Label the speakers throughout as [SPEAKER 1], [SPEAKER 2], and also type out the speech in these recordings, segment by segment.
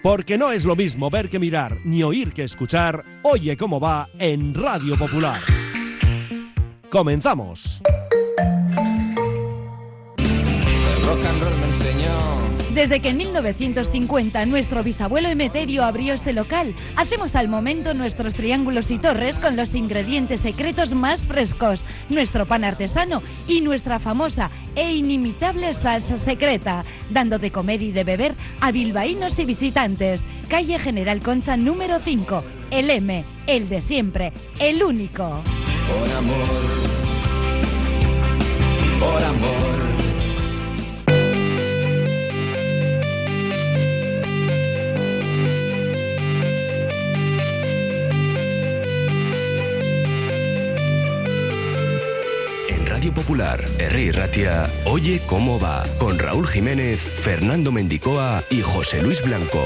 [SPEAKER 1] Porque no es lo mismo ver que mirar, ni oír que escuchar. Oye cómo va en Radio Popular. ¡Comenzamos!
[SPEAKER 2] Rock and roll me enseñó.
[SPEAKER 3] Desde que en 1950 nuestro bisabuelo Emeterio abrió este local, hacemos al momento nuestros triángulos y torres con los ingredientes secretos más frescos, nuestro pan artesano y nuestra famosa e inimitable salsa secreta, dando de comer y de beber a bilbaínos y visitantes. Calle General Concha número 5, el M, el de siempre, el único.
[SPEAKER 2] Por amor, por amor.
[SPEAKER 4] Radio Popular, Herri Ratia, Oye cómo va, con Raúl Jiménez, Fernando Mendicoa y José Luis Blanco.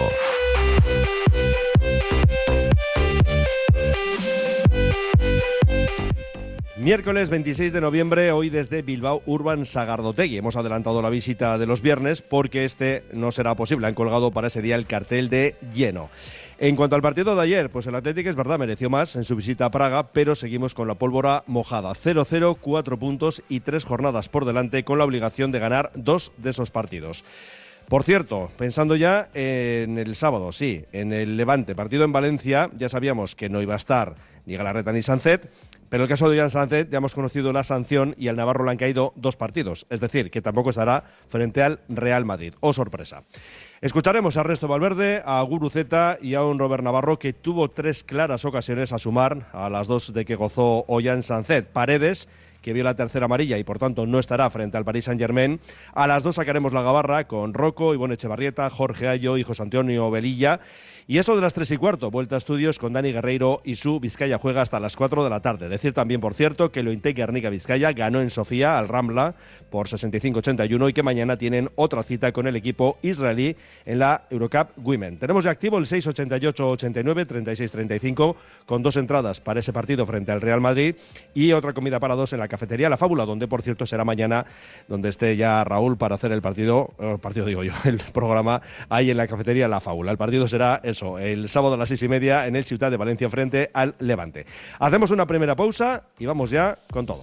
[SPEAKER 1] Miércoles 26 de noviembre, hoy desde Bilbao Urban Sagardotegui. Hemos adelantado la visita de los viernes porque este no será posible. Han colgado para ese día el cartel de lleno. En cuanto al partido de ayer, pues el Athletic es verdad, mereció más en su visita a Praga, pero seguimos con la pólvora mojada. 0-0, 4 puntos y 3 jornadas por delante, con la obligación de ganar 2 de esos partidos. Por cierto, pensando ya en el sábado, sí, en el Levante, partido en Valencia, ya sabíamos que no iba a estar ni Galarreta ni Sancet, pero en el caso de Jan Sancet ya hemos conocido la sanción y al navarro le han caído 2 partidos, es decir, que tampoco estará frente al Real Madrid. ¡Oh, sorpresa! Escucharemos a Ernesto Valverde, a Guruceta y a un Robert Navarro que tuvo 3 claras ocasiones a sumar a las 2 de que gozó Ollán Sancet. Paredes, que vio la tercera amarilla y por tanto no estará frente al Paris Saint-Germain. A las 2 sacaremos la gabarra con Rocco, Ivonne Echevarrieta, Jorge Ayo y José Antonio Velilla. Y eso de las 3:15, vuelta a estudios con Dani Guerreiro y su Vizcaya juega hasta las 4 de la tarde. Decir también, por cierto, que Lointec Guernica Vizcaya ganó en Sofía al Ramla por 65-81 y que mañana tienen otra cita con el equipo israelí en la Eurocup Women. Tenemos ya activo el 688-89-36-35 con 2 entradas para ese partido frente al Real Madrid y otra comida para 2 en la cafetería La Fábula, donde por cierto será mañana, donde esté ya Raúl para hacer el programa ahí en la cafetería La Fábula. El partido será eso, el sábado a las 6:30 en el Ciutat de Valencia frente al Levante. Hacemos una primera pausa y vamos ya con todo.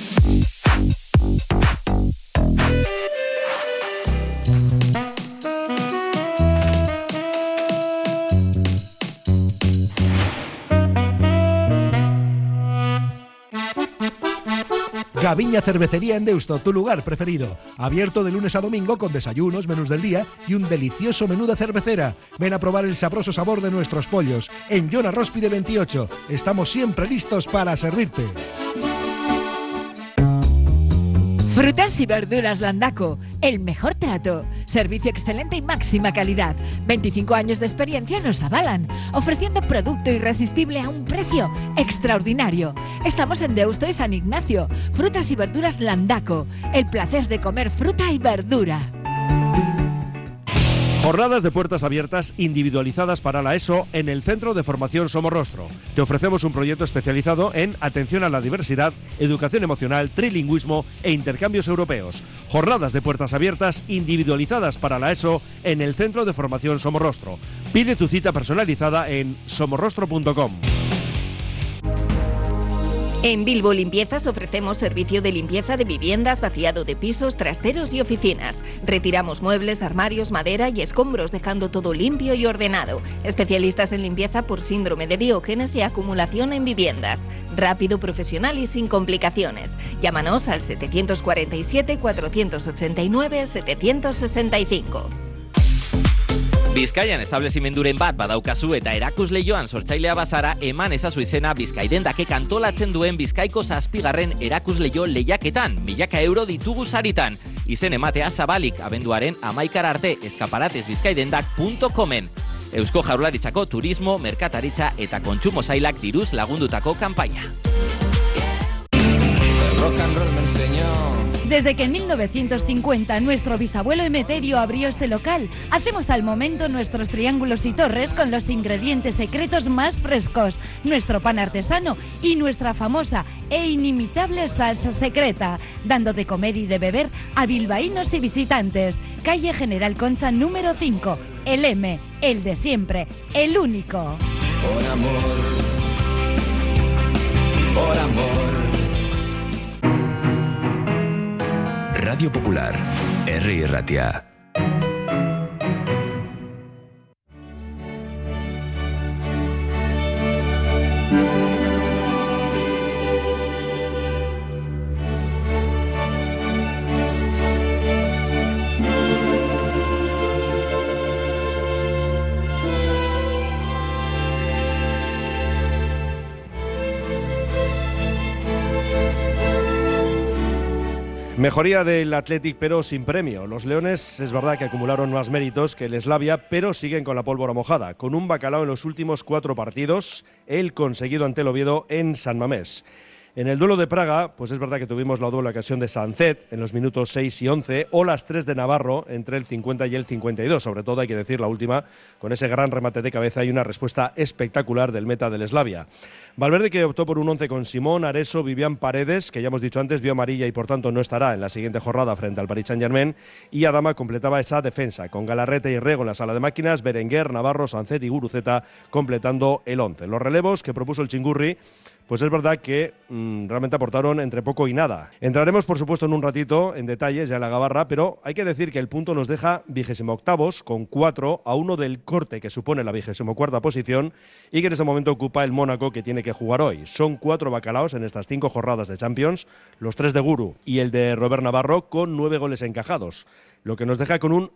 [SPEAKER 5] Gaviña Cervecería en Deusto, tu lugar preferido. Abierto de lunes a domingo con desayunos, menús del día y un delicioso menú de cervecera. Ven a probar el sabroso sabor de nuestros pollos. En Joan Róspide 28. Estamos siempre listos para servirte.
[SPEAKER 3] Frutas y verduras Landaco, el mejor trato, servicio excelente y máxima calidad. 25 años de experiencia nos avalan, ofreciendo producto irresistible a un precio extraordinario. Estamos en Deusto y San Ignacio. Frutas y verduras Landaco, el placer de comer fruta y verdura.
[SPEAKER 1] Jornadas de puertas abiertas individualizadas para la ESO en el Centro de Formación Somorrostro. Te ofrecemos un proyecto especializado en atención a la diversidad, educación emocional, trilingüismo e intercambios europeos. Jornadas de puertas abiertas individualizadas para la ESO en el Centro de Formación Somorrostro. Pide tu cita personalizada en somorrostro.com.
[SPEAKER 6] En Bilbo Limpiezas ofrecemos servicio de limpieza de viviendas, vaciado de pisos, trasteros y oficinas. Retiramos muebles, armarios, madera y escombros, dejando todo limpio y ordenado. Especialistas en limpieza por síndrome de Diógenes y acumulación en viviendas. Rápido, profesional y sin complicaciones. Llámanos al 747-489-765.
[SPEAKER 7] Bizkaian establezimenduren bat badaukazu eta erakusle joan sortzailea bazara eman ezazu izena Bizkaidendakek antolatzen duen Bizkaiko 7. erakusleio lehiaketan, 1000 euro ditugu saritan. Izen ematea zabalik abenduaren 11 arte eskaparatezbizkaidendak.comen. Eusko Jaurlaritzako turismo, merkataritza eta kontsumo sailak diruz lagundutako kanpaina.
[SPEAKER 2] Rock and roll me enseñó.
[SPEAKER 3] Desde que en 1950 nuestro bisabuelo Emeterio abrió este local, hacemos al momento nuestros triángulos y torres con los ingredientes secretos más frescos, nuestro pan artesano y nuestra famosa e inimitable salsa secreta, dando de comer y de beber a bilbaínos y visitantes. Calle General Concha número 5, el M, el de siempre, el único.
[SPEAKER 2] Por amor, por amor.
[SPEAKER 4] Radio Popular, Herri Ratia.
[SPEAKER 1] Mejoría del Athletic, pero sin premio. Los leones es verdad que acumularon más méritos que el Slavia, pero siguen con la pólvora mojada, con un bacalao en los últimos 4 partidos, el conseguido ante el Oviedo en San Mamés. En el duelo de Praga, pues es verdad que tuvimos la doble ocasión de Sancet en los minutos 6 y 11, o las 3 de Navarro entre el 50 y el 52. Sobre todo hay que decir la última, con ese gran remate de cabeza y una respuesta espectacular del meta del Slavia. Valverde, que optó por un 11 con Simón, Areso, Vivian Paredes, que ya hemos dicho antes, vio amarilla y por tanto no estará en la siguiente jornada frente al Paris Saint-Germain, y Adama completaba esa defensa, con Galarreta y Rego en la sala de máquinas, Berenguer, Navarro, Sancet y Guruceta completando el 11. Los relevos que propuso el Chingurri, pues es verdad que realmente aportaron entre poco y nada. Entraremos, por supuesto, en un ratito en detalles ya en la gabarra, pero hay que decir que el punto nos deja 28º con 4 a 1 del corte que supone la 24ª posición y que en ese momento ocupa el Mónaco, que tiene que jugar hoy. Son 4 bacalaos en estas 5 jornadas de Champions, los 3 de Guru y el de Robert Navarro con 9 goles encajados, lo que nos deja con un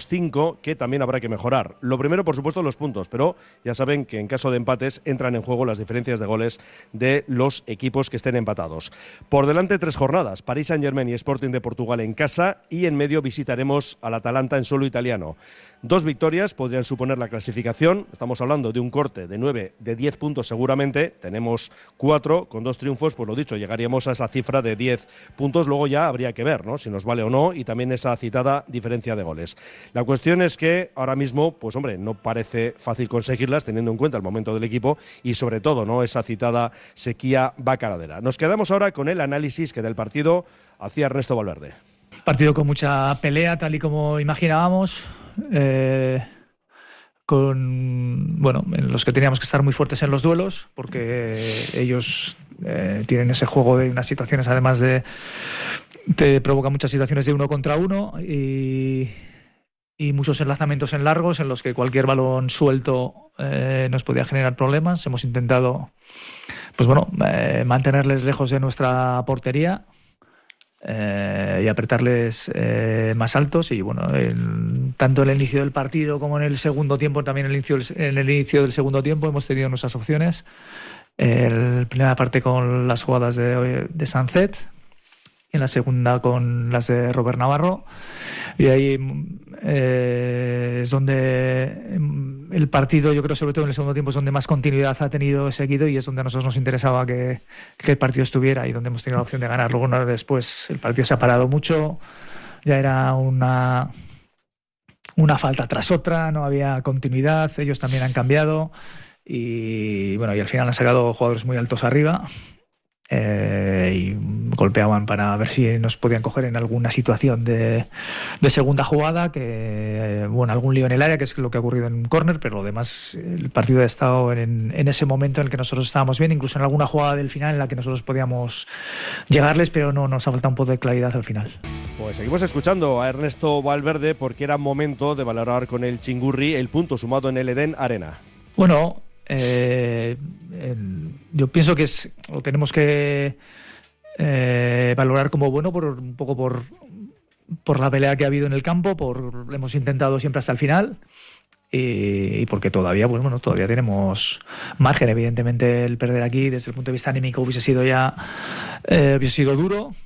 [SPEAKER 1] -5 que también habrá que mejorar. Lo primero, por supuesto, los puntos, pero ya saben que en caso de empates entran en juego las diferencias de goles de los equipos que estén empatados. Por delante 3 jornadas, Paris Saint-Germain y Sporting de Portugal en casa, y en medio visitaremos al Atalanta en suelo italiano. 2 victorias podrían suponer la clasificación, estamos hablando de un corte de 10 puntos seguramente, tenemos 4, con 2 triunfos, pues lo dicho, llegaríamos a esa cifra de 10 puntos, luego ya habría que ver, ¿no?, si nos vale o no, y también esa citada diferencia de goles. La cuestión es que ahora mismo, pues hombre, no parece fácil conseguirlas teniendo en cuenta el momento del equipo y sobre todo, ¿no?, esa citada sequía bacaladera. Nos quedamos ahora con el análisis que del partido hacía Ernesto Valverde.
[SPEAKER 8] Partido con mucha pelea, tal y como imaginábamos, en los que teníamos que estar muy fuertes en los duelos, porque ellos tienen ese juego de unas situaciones, además te provoca muchas situaciones de 1 contra 1 y muchos enlazamientos en largos en los que cualquier balón suelto nos podía generar problemas. Hemos intentado mantenerles lejos de nuestra portería y apretarles más altos, y tanto en el inicio del partido como en el segundo tiempo, también en el inicio del segundo tiempo hemos tenido nuestras opciones. En primera parte con las jugadas de Sancet, en la segunda con las de Robert Navarro, y ahí es donde el partido, yo creo, sobre todo en el segundo tiempo, es donde más continuidad ha tenido seguido, y es donde a nosotros nos interesaba que el partido estuviera y donde hemos tenido la opción de ganar. Luego, una vez después, el partido se ha parado mucho, ya era una falta tras otra, no había continuidad, ellos también han cambiado y al final han sacado jugadores muy altos arriba. Y golpeaban para ver si nos podían coger en alguna situación de segunda jugada, algún lío en el área, que es lo que ha ocurrido en un córner, pero lo demás, el partido ha estado en ese momento en el que nosotros estábamos bien, incluso en alguna jugada del final en la que nosotros podíamos llegarles, pero no nos ha faltado un poco de claridad al final.
[SPEAKER 1] Pues seguimos escuchando a Ernesto Valverde, porque era momento de valorar con el Chingurri el punto sumado en el Eden Arena.
[SPEAKER 8] Yo pienso que lo tenemos que valorar como bueno un poco por la pelea que ha habido en el campo, hemos intentado siempre hasta el final y porque todavía todavía tenemos margen. Evidentemente el perder aquí desde el punto de vista anímico hubiese sido duro,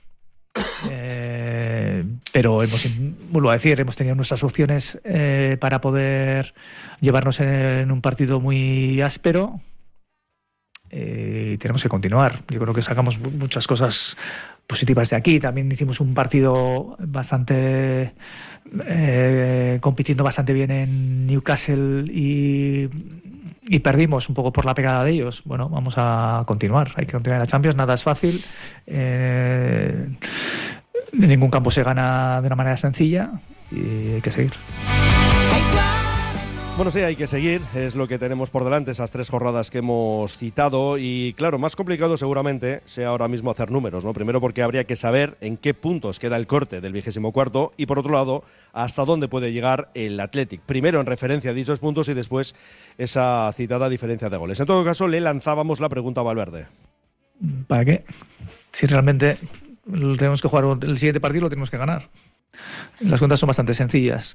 [SPEAKER 8] pero vuelvo a decir, hemos tenido nuestras opciones para poder llevarnos en un partido muy áspero. Tenemos que continuar. Yo creo que sacamos muchas cosas positivas de aquí. También hicimos un partido bastante compitiendo bastante bien en Newcastle y perdimos un poco por la pegada de ellos. Vamos a continuar. Hay que continuar en la Champions. Nada es fácil. En ningún campo se gana de una manera sencilla y hay que seguir.
[SPEAKER 1] Bueno, sí, hay que seguir, es lo que tenemos por delante, esas 3 jornadas que hemos citado y claro, más complicado seguramente sea ahora mismo hacer números, ¿no? Primero porque habría que saber en qué puntos queda el corte del 24º y por otro lado, hasta dónde puede llegar el Athletic. Primero en referencia a dichos puntos y después esa citada diferencia de goles. En todo caso, le lanzábamos la pregunta a Valverde.
[SPEAKER 8] ¿Para qué? Si realmente tenemos que jugar el siguiente partido, lo tenemos que ganar. Las cuentas son bastante sencillas.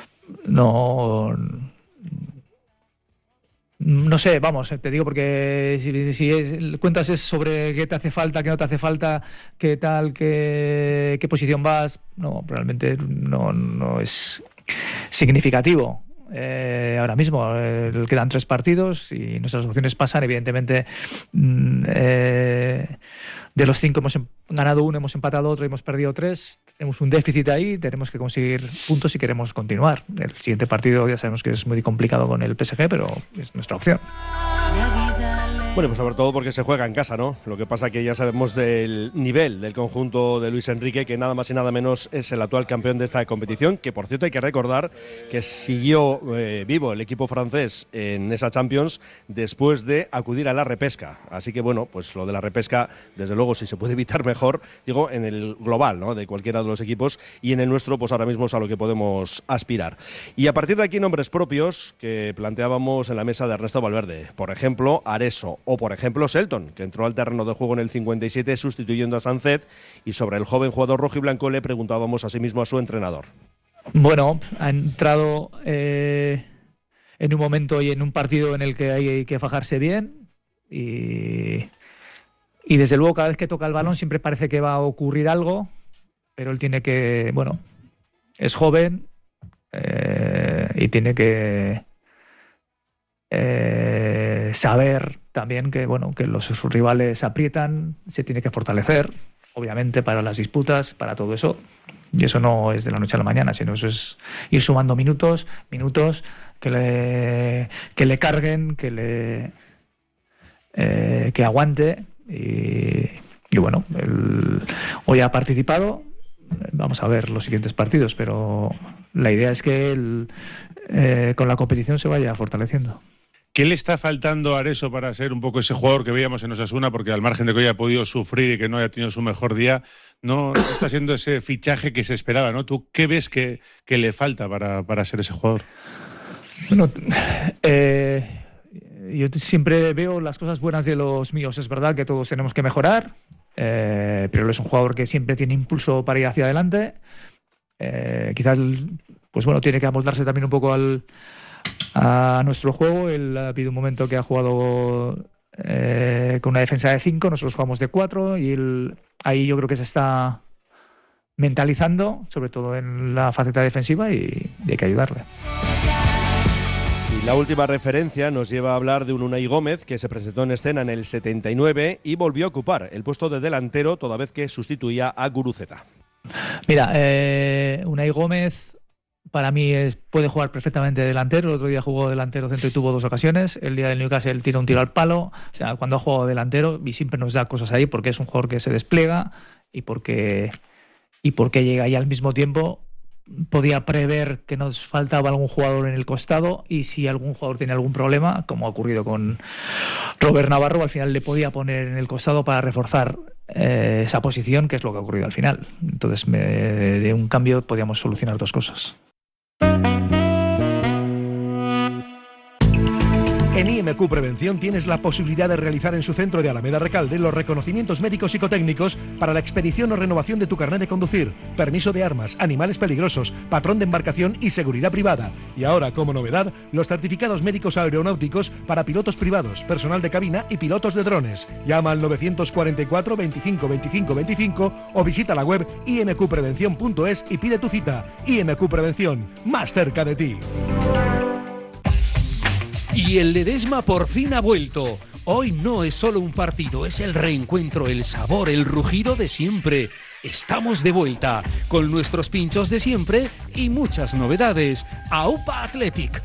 [SPEAKER 8] No sé, vamos, te digo porque si cuentas es sobre qué te hace falta, qué no te hace falta, qué tal, qué posición vas, no, realmente no es significativo. Ahora mismo quedan 3 partidos y nuestras opciones pasan, evidentemente, de los 5 hemos ganado 1, hemos empatado otro y hemos perdido 3. Tenemos un déficit ahí, tenemos que conseguir puntos si queremos continuar. El siguiente partido ya sabemos que es muy complicado con el PSG, pero es nuestra opción.
[SPEAKER 1] Bueno, pues sobre todo porque se juega en casa, ¿no? Lo que pasa que ya sabemos del nivel del conjunto de Luis Enrique, que nada más y nada menos es el actual campeón de esta competición, que por cierto hay que recordar que siguió vivo el equipo francés en esa Champions después de acudir a la repesca. Así que bueno, pues lo de la repesca, desde luego, si se puede evitar mejor, digo, en el global, ¿no? De cualquiera de los equipos y en el nuestro, pues ahora mismo es a lo que podemos aspirar. Y a partir de aquí, nombres propios que planteábamos en la mesa de Ernesto Valverde. Por ejemplo, Areso. O, por ejemplo, Selton, que entró al terreno de juego en el 57 sustituyendo a Sancet. Y sobre el joven jugador rojiblanco le preguntábamos asimismo a su entrenador.
[SPEAKER 8] Bueno, ha entrado en un momento y en un partido en el que hay que fajarse bien. Y desde luego, cada vez que toca el balón siempre parece que va a ocurrir algo. Pero él tiene que, bueno, es joven y tiene que saber también que, bueno, que los rivales aprietan, se tiene que fortalecer, obviamente, para las disputas, para todo eso. Y eso no es de la noche a la mañana, sino eso es ir sumando minutos que le carguen, que aguante. Y bueno, hoy ha participado. Vamos a ver los siguientes partidos, pero la idea es que con la competición se vaya fortaleciendo.
[SPEAKER 9] ¿Qué le está faltando a Areso para ser un poco ese jugador que veíamos en Osasuna? Porque al margen de que hoy haya podido sufrir y que no haya tenido su mejor día, no está siendo ese fichaje que se esperaba, ¿no? ¿Tú qué ves que le falta para ser ese jugador?
[SPEAKER 8] Bueno, yo siempre veo las cosas buenas de los míos. Es verdad que todos tenemos que mejorar, pero él es un jugador que siempre tiene impulso para ir hacia adelante. Quizás, pues bueno, tiene que amoldarse también un poco a nuestro juego. Él ha habido un momento que ha jugado con una defensa de 5, nosotros jugamos de 4 y ahí yo creo que se está mentalizando, sobre todo en la faceta defensiva, y hay que ayudarle.
[SPEAKER 1] Y la última referencia nos lleva a hablar de un Unai Gómez que se presentó en escena en el 79 y volvió a ocupar el puesto de delantero toda vez que sustituía a Guruceta.
[SPEAKER 8] Mira, Unai Gómez para mí puede jugar perfectamente delantero. El otro día jugó delantero centro y tuvo 2 ocasiones. El día del Newcastle tira un tiro al palo. O sea, cuando ha jugado delantero, y siempre nos da cosas ahí porque es un jugador que se despliega y porque llega ahí al mismo tiempo. Podía prever que nos faltaba algún jugador en el costado y si algún jugador tiene algún problema, como ha ocurrido con Robert Navarro, al final le podía poner en el costado para reforzar esa posición, que es lo que ha ocurrido al final. Entonces, de un cambio podíamos solucionar 2 cosas.
[SPEAKER 5] En IMQ Prevención tienes la posibilidad de realizar en su centro de Alameda Recalde los reconocimientos médicos psicotécnicos para la expedición o renovación de tu carnet de conducir, permiso de armas, animales peligrosos, patrón de embarcación y seguridad privada. Y ahora, como novedad, los certificados médicos aeronáuticos para pilotos privados, personal de cabina y pilotos de drones. Llama al 944 25 25 25 o visita la web imqprevención.es y pide tu cita. IMQ Prevención, más cerca de ti.
[SPEAKER 10] Y el Ledesma por fin ha vuelto. Hoy no es solo un partido, es el reencuentro, el sabor, el rugido de siempre. Estamos de vuelta, con nuestros pinchos de siempre y muchas novedades. ¡Aupa Athletic!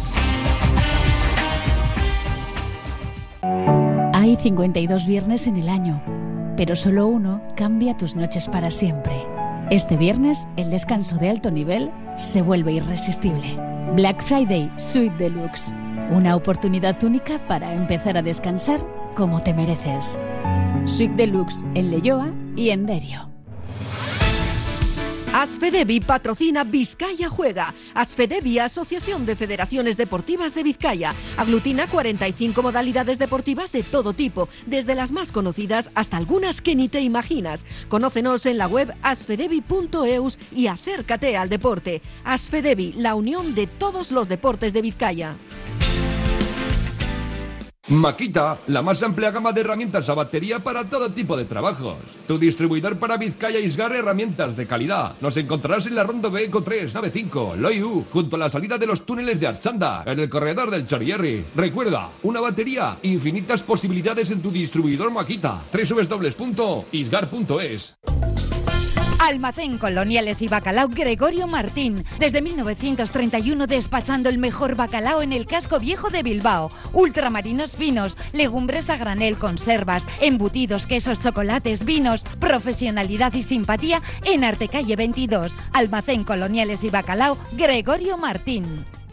[SPEAKER 11] Hay 52 viernes en el año, pero solo uno cambia tus noches para siempre. Este viernes, el descanso de alto nivel se vuelve irresistible. Black Friday Suite Deluxe. Una oportunidad única para empezar a descansar como te mereces. Suite Deluxe en Leioa y en Derio.
[SPEAKER 12] Asfedevi patrocina Vizcaya Juega. Asfedevi, Asociación de Federaciones Deportivas de Vizcaya. Aglutina 45 modalidades deportivas de todo tipo, desde las más conocidas hasta algunas que ni te imaginas. Conócenos en la web asfedevi.eus y acércate al deporte. Asfedevi, la unión de todos los deportes de Vizcaya.
[SPEAKER 13] Makita, la más amplia gama de herramientas a batería para todo tipo de trabajos. Tu distribuidor para Vizcaya y Isgar, herramientas de calidad. Nos encontrarás en la Ronda B Eco 3, nave 5, Loiu, junto a la salida de los túneles de Archanda, en el corredor del Chorierri. Recuerda, una batería, infinitas posibilidades en tu distribuidor Makita. www.isgar.es.
[SPEAKER 3] Almacén Coloniales y Bacalao Gregorio Martín. Desde 1931 despachando el mejor bacalao en el casco viejo de Bilbao. Ultramarinos finos, legumbres a granel, conservas, embutidos, quesos, chocolates, vinos. Profesionalidad y simpatía en Artecalle 22. Almacén Coloniales y Bacalao Gregorio Martín.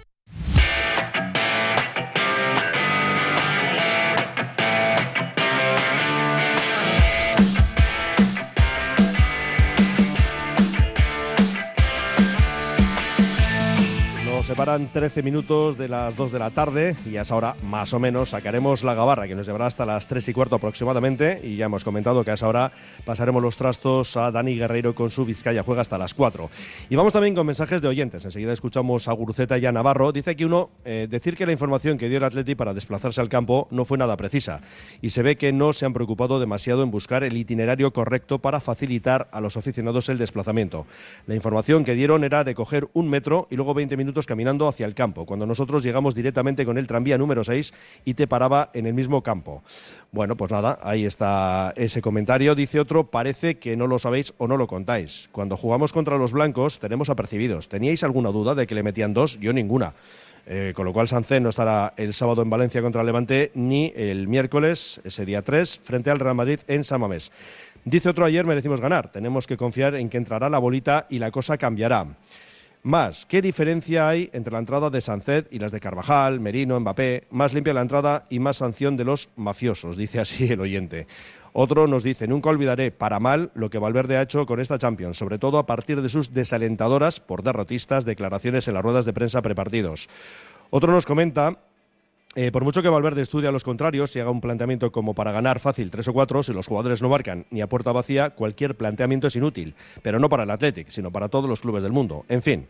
[SPEAKER 1] Nos separan 13 minutos de las 2 de la tarde y a esa hora, más o menos, sacaremos la gabarra, que nos llevará hasta las 3 y cuarto aproximadamente, y ya hemos comentado que a esa hora pasaremos los trastos a Dani Guerreiro con su Vizcaya Juega hasta las 4. Y vamos también con mensajes de oyentes. Enseguida escuchamos a Guruceta y a Navarro. Dice aquí uno, decir que la información que dio el Atleti para desplazarse al campo no fue nada precisa, y se ve que no se han preocupado demasiado en buscar el itinerario correcto para facilitar a los aficionados el desplazamiento. La información que dieron era de coger un metro y luego 20 minutos caminando hacia el campo, cuando nosotros llegamos directamente con el tranvía número 6 y te paraba en el mismo campo. Bueno, pues nada, ahí está ese comentario. Dice otro, parece que no lo sabéis o no lo contáis. Cuando jugamos contra los blancos tenemos apercibidos. ¿Teníais alguna duda de que le metían 2? Yo ninguna. Con lo cual Sánchez no estará el sábado en Valencia contra el Levante ni el miércoles, ese día 3, frente al Real Madrid en San Mamés. Dice otro, ayer merecimos ganar. Tenemos que confiar en que entrará la bolita y la cosa cambiará. Más, ¿qué diferencia hay entre la entrada de Sánchez y las de Carvajal, Merino, Mbappé? Más limpia la entrada y más sanción de los mafiosos, dice así el oyente. Otro nos dice, nunca olvidaré para mal lo que Valverde ha hecho con esta Champions, sobre todo a partir de sus desalentadoras, por derrotistas, declaraciones en las ruedas de prensa prepartidos. Otro nos comenta, por mucho que Valverde estudie a los contrarios y haga un planteamiento como para ganar fácil 3 o 4, si los jugadores no marcan ni a puerta vacía, cualquier planteamiento es inútil, pero no para el Athletic, sino para todos los clubes del mundo. En fin,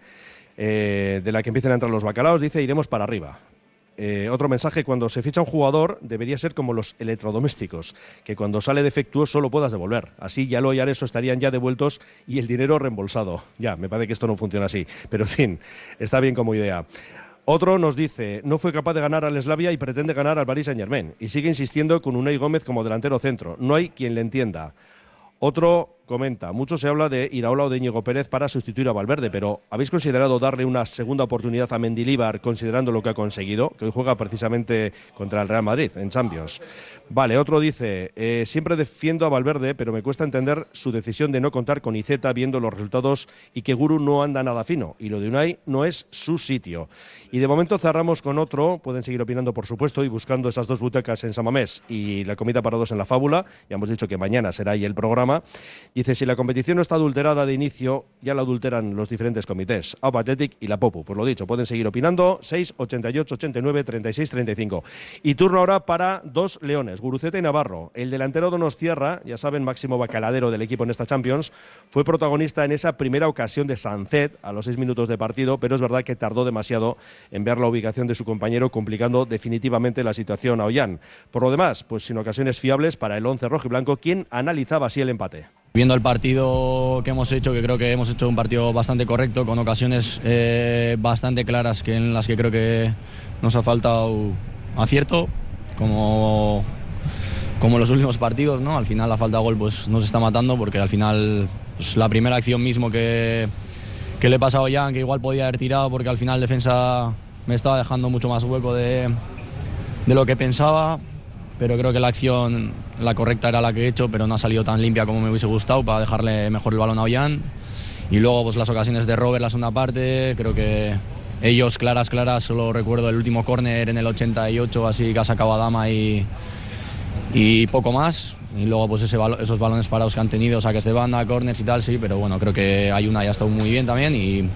[SPEAKER 1] de la que empiecen a entrar los bacalaos, dice, iremos para arriba. Otro mensaje, cuando se ficha un jugador debería ser como los electrodomésticos, que cuando sale defectuoso lo puedas devolver. Así ya lo y Areso estarían ya devueltos y el dinero reembolsado. Ya, me parece que esto no funciona así, pero en fin, está bien como idea. Otro nos dice, no fue capaz de ganar al Slavia y pretende ganar al Paris Saint-Germain. Y sigue insistiendo con Unai Gómez como delantero centro. No hay quien le entienda. Otro comenta, mucho se habla de Iraola o de Íñigo Pérez para sustituir a Valverde, pero ¿habéis considerado darle una segunda oportunidad a Mendilibar considerando lo que ha conseguido? Que hoy juega precisamente contra el Real Madrid en Champions. Vale, otro dice, siempre defiendo a Valverde, pero me cuesta entender su decisión de no contar con Iceta viendo los resultados y que Guru no anda nada fino, y lo de Unai no es su sitio. Y de momento cerramos con otro, pueden seguir opinando por supuesto y buscando esas 2 butacas en San Mamés y la comida para 2 en la Fábula, ya hemos dicho que mañana será ahí el programa. Dice, si la competición no está adulterada de inicio, ya la adulteran los diferentes comités, AUPA Athletic y la Popu. Pues lo dicho, pueden seguir opinando, 6, 88, 89, 36, 35. Y turno ahora para 2 leones, Guruceta y Navarro. El delantero donostiarra, ya saben, máximo bacaladero del equipo en esta Champions, fue protagonista en esa primera ocasión de Sánchez a los 6 minutos de partido, pero es verdad que tardó demasiado en ver la ubicación de su compañero, complicando definitivamente la situación a Ollán. Por lo demás, pues sin ocasiones fiables para el 11 rojiblanco, quien analizaba así el empate.
[SPEAKER 14] Viendo el partido que hemos hecho, que creo que hemos hecho un partido bastante correcto, con ocasiones bastante claras en las que creo que nos ha faltado acierto, como los últimos partidos, ¿no? Al final la falta de gol pues, nos está matando, porque al final pues, la primera acción mismo que le he pasado ya, que igual podía haber tirado, porque al final defensa me estaba dejando mucho más hueco de lo que pensaba. Pero creo que la acción, la correcta era la que he hecho, pero no ha salido tan limpia como me hubiese gustado para dejarle mejor el balón a Ollán. Y luego pues las ocasiones de Robert la segunda parte, creo que ellos claras, solo recuerdo el último córner en el 88, así que ha sacado a Dama y poco más. Y luego pues esos balones parados que han tenido, saques de banda, corners y tal, sí, pero bueno, creo que Ayuna ya ha estado muy bien también y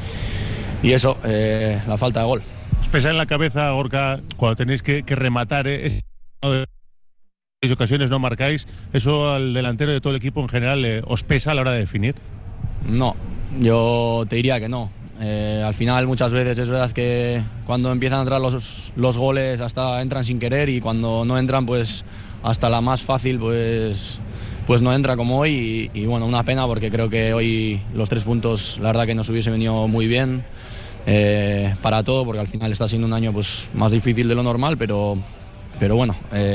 [SPEAKER 14] eso, la falta de gol.
[SPEAKER 9] ¿Os pesa en la cabeza, Gorka, cuando tenéis que rematar, en ocasiones no marcáis, eso al delantero de todo el equipo en general os pesa a la hora de definir?
[SPEAKER 14] No, yo te diría que no. Al final muchas veces es verdad que cuando empiezan a entrar los goles hasta entran sin querer, y cuando no entran pues hasta la más fácil pues no entra, como hoy, y bueno, una pena, porque creo que hoy los 3 puntos la verdad que nos hubiese venido muy bien para todo, porque al final está siendo un año pues más difícil de lo normal, pero bueno,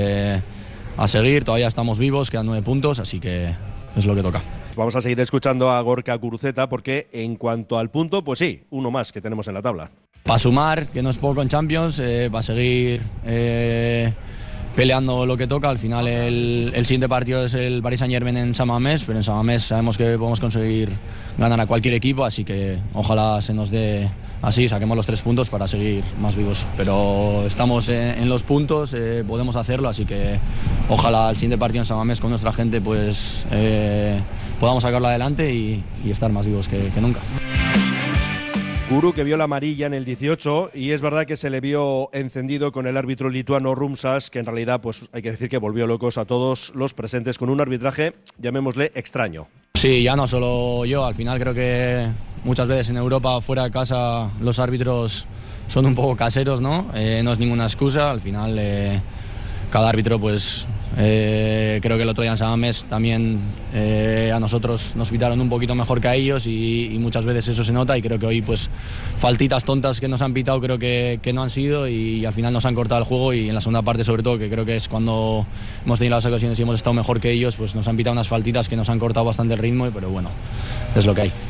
[SPEAKER 14] a seguir, todavía estamos vivos, quedan 9 puntos, así que es lo que toca.
[SPEAKER 1] Vamos a seguir escuchando a Gorka Guruceta, porque en cuanto al punto, pues sí, uno más que tenemos en la tabla.
[SPEAKER 14] Para sumar, que no es poco en Champions, para seguir peleando lo que toca. Al final el siguiente partido es el Paris Saint-Germain en San Mamés, pero en San Mamés sabemos que podemos conseguir ganar a cualquier equipo, así que ojalá se nos dé así, saquemos los 3 puntos para seguir más vivos. Pero estamos en los puntos, podemos hacerlo, así que ojalá el siguiente partido en San Mamés con nuestra gente pues podamos sacarlo adelante y estar más vivos que nunca.
[SPEAKER 1] Guru, que vio la amarilla en el 18, y es verdad que se le vio encendido con el árbitro lituano Rumsas, que en realidad pues hay que decir que volvió locos a todos los presentes con un arbitraje, llamémosle, extraño.
[SPEAKER 14] Sí, ya no solo yo, al final creo que muchas veces en Europa, fuera de casa, los árbitros son un poco caseros, ¿no? No es ninguna excusa, al final cada árbitro pues creo que el otro día en San Mamés también a nosotros nos pitaron un poquito mejor que a ellos, y muchas veces eso se nota, y creo que hoy pues faltitas tontas que nos han pitado creo que no han sido, y al final nos han cortado el juego, y en la segunda parte sobre todo, que creo que es cuando hemos tenido las ocasiones y hemos estado mejor que ellos, pues nos han pitado unas faltitas que nos han cortado bastante el ritmo, pero bueno, es lo que hay.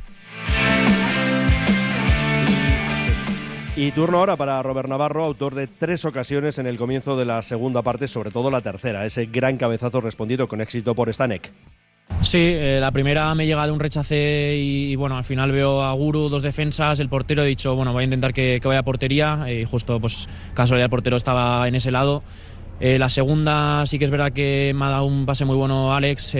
[SPEAKER 1] Y turno ahora para Robert Navarro, autor de 3 ocasiones en el comienzo de la segunda parte, sobre todo la tercera, ese gran cabezazo respondido con éxito por Stanek.
[SPEAKER 15] Sí, la primera me llega de un rechace y bueno, al final veo a Guru, 2 defensas, el portero, he dicho, bueno, voy a intentar que vaya a portería, y justo pues casualidad el portero estaba en ese lado. La segunda sí que es verdad que me ha dado un pase muy bueno Alex.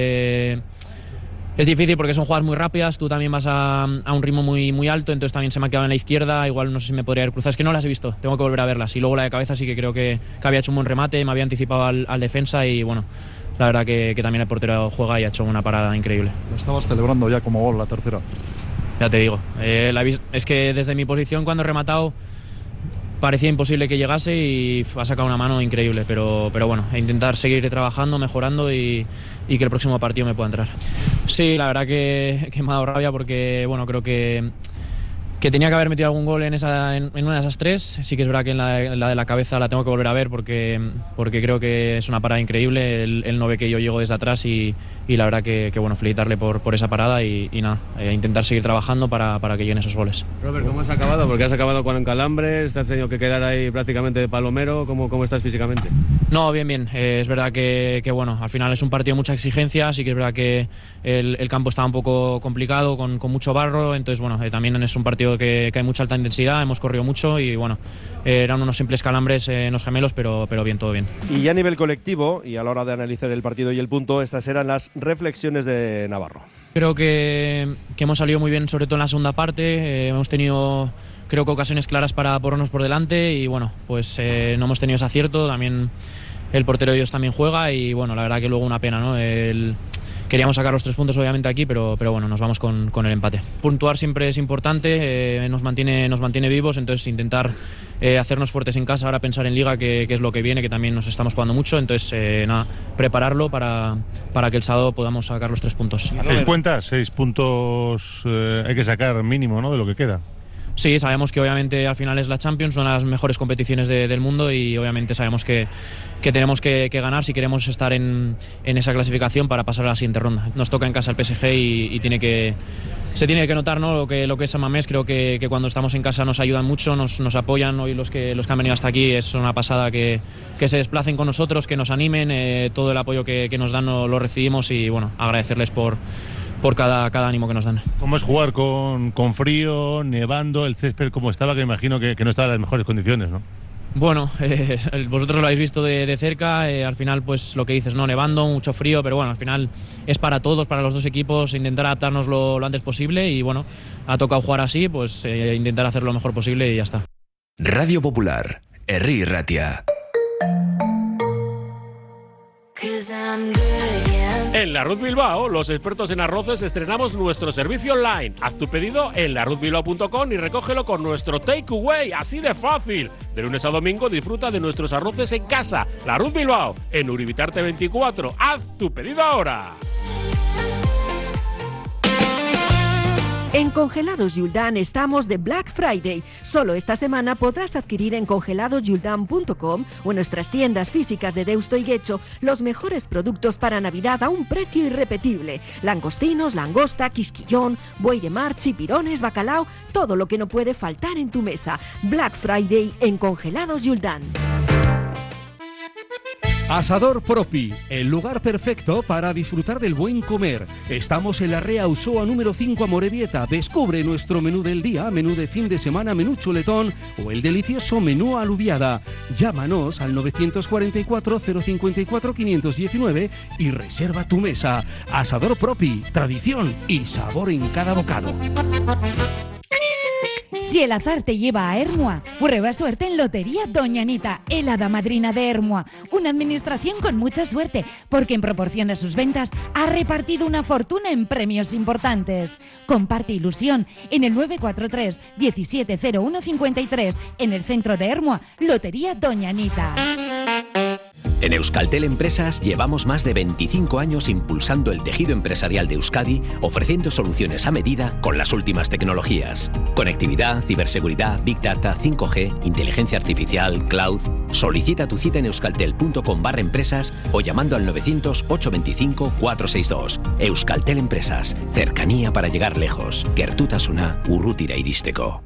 [SPEAKER 15] Es difícil porque son jugadas muy rápidas, tú también vas a un ritmo muy alto, entonces también se me ha quedado en la izquierda, igual no sé si me podría haber cruzado, es que no las he visto, tengo que volver a verlas. Y luego la de cabeza sí que creo que había hecho un buen remate, me había anticipado al defensa, y bueno, la verdad que también el portero juega y ha hecho una parada increíble.
[SPEAKER 16] Lo estabas celebrando ya como gol la tercera.
[SPEAKER 15] Ya te digo, es que desde mi posición cuando he rematado parecía imposible que llegase y ha sacado una mano increíble, pero bueno, e intentar seguir trabajando, mejorando y que el próximo partido me pueda entrar. Sí, la verdad que me ha dado rabia porque bueno, creo que tenía que haber metido algún gol en una de esas 3. Sí que es verdad que en la de la cabeza la tengo que volver a ver porque creo que es una parada increíble. Él no ve que yo llego desde atrás y la verdad que bueno, felicitarle por esa parada y nada, intentar seguir trabajando para que lleguen esos goles.
[SPEAKER 17] Robert, ¿cómo has acabado? Porque has acabado con calambres, te has tenido que quedar ahí prácticamente de palomero. ¿Cómo estás físicamente?
[SPEAKER 15] No, bien. Es verdad que bueno, al final es un partido de mucha exigencia. Sí que es verdad que el campo estaba un poco complicado, con mucho barro. Entonces, bueno, también es un partido que hay mucha alta intensidad, hemos corrido mucho y bueno, eran unos simples calambres en los gemelos, pero bien, todo bien.
[SPEAKER 1] Y ya a nivel colectivo, y a la hora de analizar el partido y el punto, estas eran las reflexiones de Navarro.
[SPEAKER 15] Creo que hemos salido muy bien, sobre todo en la segunda parte, hemos tenido creo que ocasiones claras para ponernos por delante y bueno, pues no hemos tenido ese acierto, también el portero de ellos también juega y bueno, la verdad que luego una pena, ¿no? Queríamos sacar los 3 puntos obviamente aquí, pero bueno, nos vamos con el empate. Puntuar siempre es importante, nos mantiene vivos, entonces intentar hacernos fuertes en casa, ahora pensar en Liga, que es lo que viene, que también nos estamos jugando mucho, entonces nada, prepararlo para que el sábado podamos sacar los 3 puntos.
[SPEAKER 9] ¿Hacéis cuentas? 6 puntos hay que sacar mínimo, ¿no?, de lo que queda.
[SPEAKER 15] Sí, sabemos que obviamente al final es la Champions, una de las mejores competiciones del mundo y obviamente sabemos que tenemos que ganar si queremos estar en esa clasificación para pasar a la siguiente ronda. Nos toca en casa el PSG y se tiene que notar, ¿no?, lo que es San Mamés. Creo que cuando estamos en casa nos ayudan mucho, nos apoyan. Hoy los que han venido hasta aquí es una pasada que se desplacen con nosotros, que nos animen, todo el apoyo que nos dan lo recibimos y bueno, agradecerles por por cada ánimo que nos dan.
[SPEAKER 9] ¿Cómo es jugar con frío, nevando, el césped como estaba, que me imagino que no estaba en las mejores condiciones, ¿no?
[SPEAKER 15] Bueno, vosotros lo habéis visto de cerca, al final pues lo que dices, ¿no? Nevando, mucho frío, pero bueno, al final es para todos, para los dos equipos, intentar adaptarnos lo antes posible y bueno, ha tocado jugar así, pues intentar hacer lo mejor posible y ya está.
[SPEAKER 4] Radio Popular, Herri Ratia.
[SPEAKER 18] En La Ruz Bilbao, los expertos en arroces estrenamos nuestro servicio online. Haz tu pedido en laruzbilbao.com y recógelo con nuestro takeaway, así de fácil. De lunes a domingo disfruta de nuestros arroces en casa. La Ruz Bilbao, en Uribitarte 24. Haz tu pedido ahora.
[SPEAKER 12] En Congelados Yuldan estamos de Black Friday. Solo esta semana podrás adquirir en congeladosyuldan.com o en nuestras tiendas físicas de Deusto y Guecho los mejores productos para Navidad a un precio irrepetible. Langostinos, langosta, quisquillón, buey de mar, chipirones, bacalao, todo lo que no puede faltar en tu mesa. Black Friday en Congelados Yuldan.
[SPEAKER 10] Asador Propi, el lugar perfecto para disfrutar del buen comer. Estamos en la Rea Usoa número 5 Amorebieta. Descubre nuestro menú del día, menú de fin de semana, menú chuletón o el delicioso menú alubiada. Llámanos al 944 054 519 y reserva tu mesa. Asador Propi, tradición y sabor en cada bocado.
[SPEAKER 3] Si el azar te lleva a Ermua, prueba suerte en Lotería Doña Anita, el hada madrina de Ermua. Una administración con mucha suerte, porque en proporción a sus ventas ha repartido una fortuna en premios importantes. Comparte ilusión en el 943 170153, en el centro de Ermua, Lotería Doña Anita.
[SPEAKER 19] En Euskaltel Empresas llevamos más de 25 años impulsando el tejido empresarial de Euskadi, ofreciendo soluciones a medida con las últimas tecnologías. Conectividad, ciberseguridad, Big Data, 5G, inteligencia artificial, cloud. Solicita tu cita en euskaltel.com/empresas o llamando al 900-825-462. Euskaltel Empresas. Cercanía para llegar lejos. Gertutasuna, urrutira iristeko.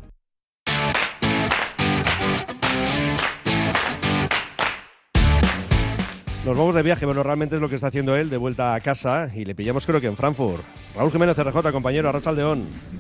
[SPEAKER 1] Nos vamos de viaje, bueno, realmente es lo que está haciendo él, de vuelta a casa, y le pillamos creo que en Frankfurt. Raúl Jiménez, RJ, compañero, Arratsaldeon.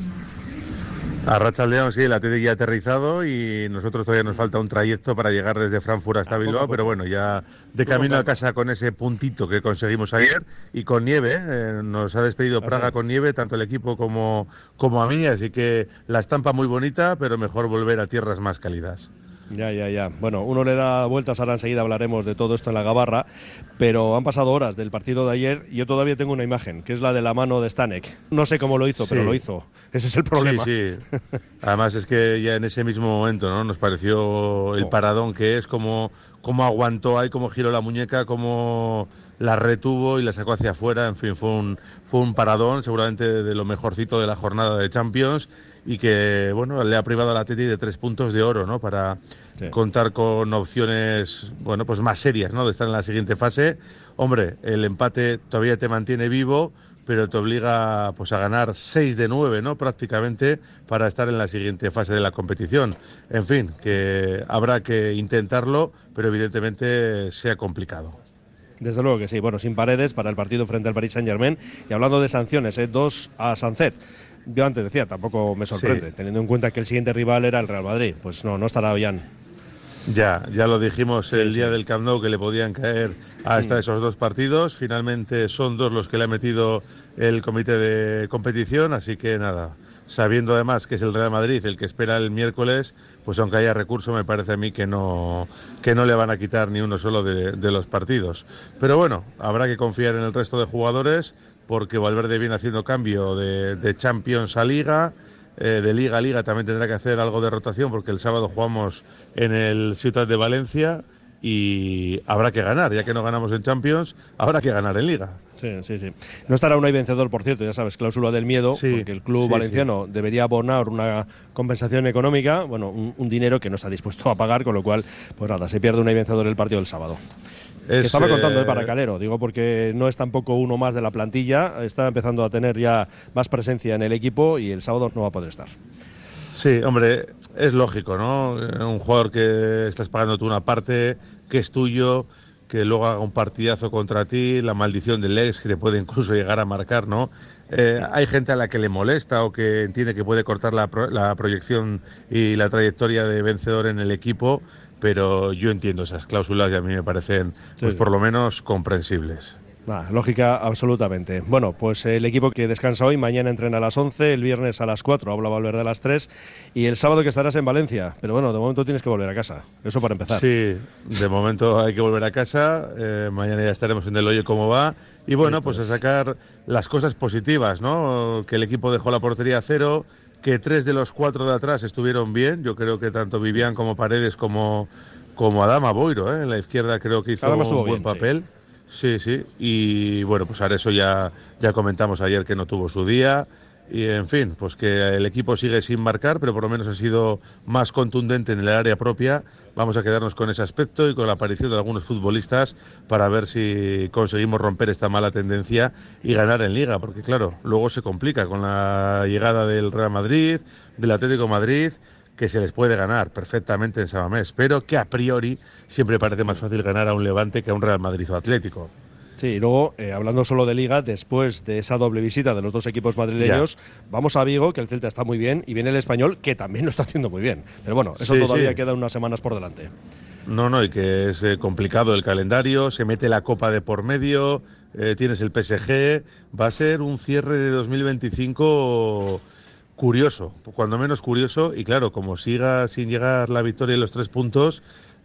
[SPEAKER 9] Arratsaldeon, sí, el Athletic ya ha aterrizado y nosotros todavía nos falta un trayecto para llegar desde Frankfurt hasta Bilbao, pero bueno, ya de camino a casa con ese puntito que conseguimos ayer y con nieve, nos ha despedido Praga con nieve, tanto el equipo como a mí, así que la estampa muy bonita, pero mejor volver a tierras más cálidas.
[SPEAKER 1] Ya. Bueno, uno le da vueltas, ahora enseguida hablaremos de todo esto en la Gabarra, pero han pasado horas del partido de ayer y yo todavía tengo una imagen, que es la de la mano de Stanek. No sé cómo lo hizo, sí, pero lo hizo. Ese es el problema.
[SPEAKER 9] Sí. Además es que ya en ese mismo momento, ¿no? Nos pareció el paradón que es, cómo aguantó ahí, cómo giró la muñeca, cómo la retuvo y la sacó hacia afuera. En fin, fue un paradón, seguramente de lo mejorcito de la jornada de Champions, y que, bueno, le ha privado al Atleti de 3 puntos de oro, ¿no? Para contar con opciones, bueno, pues más serias, ¿no? De estar en la siguiente fase. Hombre, el empate todavía te mantiene vivo, pero te obliga pues a ganar 6 de 9, ¿no? Prácticamente, para estar en la siguiente fase de la competición. En fin, que habrá que intentarlo, pero evidentemente sea complicado.
[SPEAKER 1] Desde luego que sí. Bueno, sin Paredes para el partido frente al Paris Saint-Germain. Y hablando de sanciones, 2 a Sancet. Yo antes decía, tampoco me sorprende, teniendo en cuenta que el siguiente rival era el Real Madrid. Pues no estará Ollán.
[SPEAKER 9] Ya lo dijimos el día del Camp Nou, que le podían caer hasta esos 2 partidos. Finalmente son 2 los que le ha metido el comité de competición, así que nada. Sabiendo además que es el Real Madrid el que espera el miércoles, pues aunque haya recurso, me parece a mí que no le van a quitar ni uno solo de los partidos. Pero bueno, habrá que confiar en el resto de jugadores, porque Valverde viene haciendo cambio de Champions a Liga. De Liga a Liga también tendrá que hacer algo de rotación, porque el sábado jugamos en el Ciutat de Valencia y habrá que ganar, ya que no ganamos en Champions, habrá que ganar en Liga.
[SPEAKER 1] Sí. No estará Unai vencedor, por cierto, ya sabes, cláusula del miedo, porque el club valenciano debería abonar una compensación económica, bueno, un dinero que no está dispuesto a pagar, con lo cual, pues nada, se pierde Unai vencedor el partido del sábado. Que estaba contando para Calero, digo, porque no es tampoco uno más de la plantilla, está empezando a tener ya más presencia en el equipo y el sábado no va a poder estar.
[SPEAKER 9] Sí, hombre, es lógico, ¿no? Un jugador que estás pagando tú una parte, que es tuyo, que luego haga un partidazo contra ti, la maldición del ex que te puede incluso llegar a marcar, ¿no? Hay gente a la que le molesta o que entiende que puede cortar la proyección y la trayectoria de vencedor en el equipo, pero yo entiendo esas cláusulas y a mí me parecen, pues por lo menos, comprensibles.
[SPEAKER 1] Lógica, absolutamente. Bueno, pues el equipo que descansa hoy, mañana entrena a las 11, el viernes a las 4, habla Valverde a las 3, y el sábado que estarás en Valencia. Pero bueno, de momento tienes que volver a casa, eso para empezar.
[SPEAKER 9] Sí, de momento hay que volver a casa, mañana ya estaremos en el Oye Cómo Va, y bueno, pues a sacar las cosas positivas, ¿no? Que el equipo dejó la portería a 0, que 3 de los 4 de atrás estuvieron bien, yo creo que tanto Vivian como Paredes como Adama Boiro, en la izquierda creo que hizo un buen papel. Sí, y bueno, pues ahora eso ya comentamos ayer que no tuvo su día y en fin, pues que el equipo sigue sin marcar, pero por lo menos ha sido más contundente en el área propia. Vamos a quedarnos con ese aspecto y con la aparición de algunos futbolistas para ver si conseguimos romper esta mala tendencia y ganar en Liga, porque claro, luego se complica con la llegada del Real Madrid, del Atlético de Madrid, que se les puede ganar perfectamente en Samamés, pero que a priori siempre parece más fácil ganar a un Levante que a un Real Madrid o Atlético.
[SPEAKER 1] Sí, y luego, hablando solo de Liga, después de esa doble visita de los dos equipos madrileños, vamos a Vigo, que el Celta está muy bien, y viene el Español, que también lo está haciendo muy bien. Pero bueno, eso todavía queda unas semanas por delante.
[SPEAKER 9] No, y que es complicado el calendario, se mete la Copa de por medio, tienes el PSG, va a ser un cierre de 2025... curioso, cuando menos curioso, y claro, como siga sin llegar la victoria y los 3 puntos,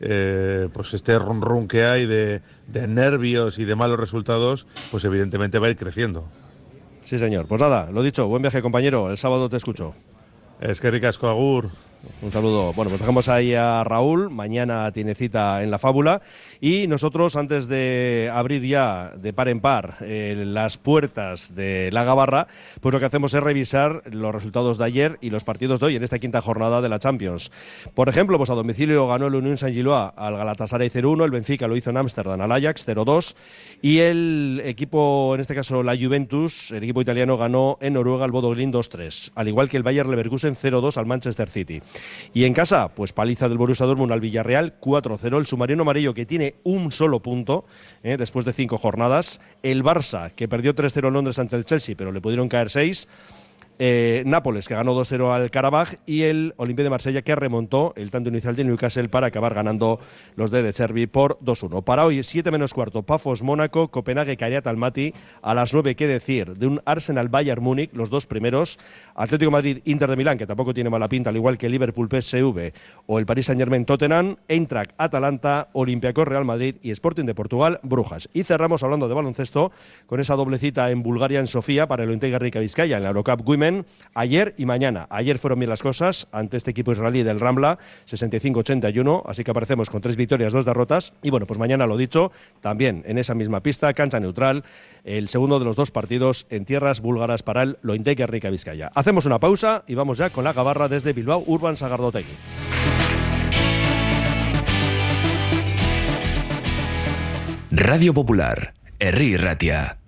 [SPEAKER 9] pues este run que hay de nervios y de malos resultados, pues evidentemente va a ir creciendo.
[SPEAKER 1] Sí, señor. Pues nada, lo dicho, buen viaje, compañero. El sábado te escucho.
[SPEAKER 9] Es que ricasco, agur.
[SPEAKER 1] Un saludo. Bueno, pues dejamos ahí a Raúl. Mañana tiene cita en La Fábula. Y nosotros, antes de abrir ya de par en par las puertas de la Gabarra, pues lo que hacemos es revisar los resultados de ayer y los partidos de hoy en esta quinta jornada de la Champions. Por ejemplo, pues a domicilio ganó el Unión Saint-Gillois al Galatasaray 0-1, el Benfica lo hizo en Ámsterdam al Ajax 0-2 y el equipo, en este caso la Juventus, el equipo italiano ganó en Noruega al Bodo Glimt 2-3, al igual que el Bayer Leverkusen 0-2 al Manchester City. Y en casa, pues paliza del Borussia Dortmund al Villarreal 4-0, el submarino amarillo que tiene un solo punto después de 5 jornadas, el Barça que perdió 3-0 en Londres ante el Chelsea pero le pudieron caer 6, Nápoles que ganó 2-0 al Karabaj y el Olympique de Marsella que remontó el tanto inicial de Newcastle para acabar ganando los de Cherby por 2-1. Para hoy 7:15 Pafos Mónaco, Copenhague Cariat Almaty, a las 9 qué decir de un Arsenal Bayern Múnich, los dos primeros, Atlético de Madrid Inter de Milán que tampoco tiene mala pinta al igual que Liverpool PSV o el Paris Saint-Germain Tottenham, Eintracht Atalanta, Olympiacos Real Madrid y Sporting de Portugal Brujas. Y cerramos hablando de baloncesto con esa doble cita en Bulgaria en Sofía para el Ointega Rica Vizcaya en la Eurocup Women ayer y mañana. Ayer fueron bien las cosas ante este equipo israelí del Rambla 65-81, así que aparecemos con 3 victorias, 2 derrotas y bueno, pues mañana lo dicho, también en esa misma pista, cancha neutral, el segundo de los 2 partidos en tierras búlgaras para el Ointega Rica Vizcaya. Hacemos una pausa y vamos ya con la Gabarra desde Bilbao Urban Sagardotegui.
[SPEAKER 4] Radio Popular, Herri Ratia.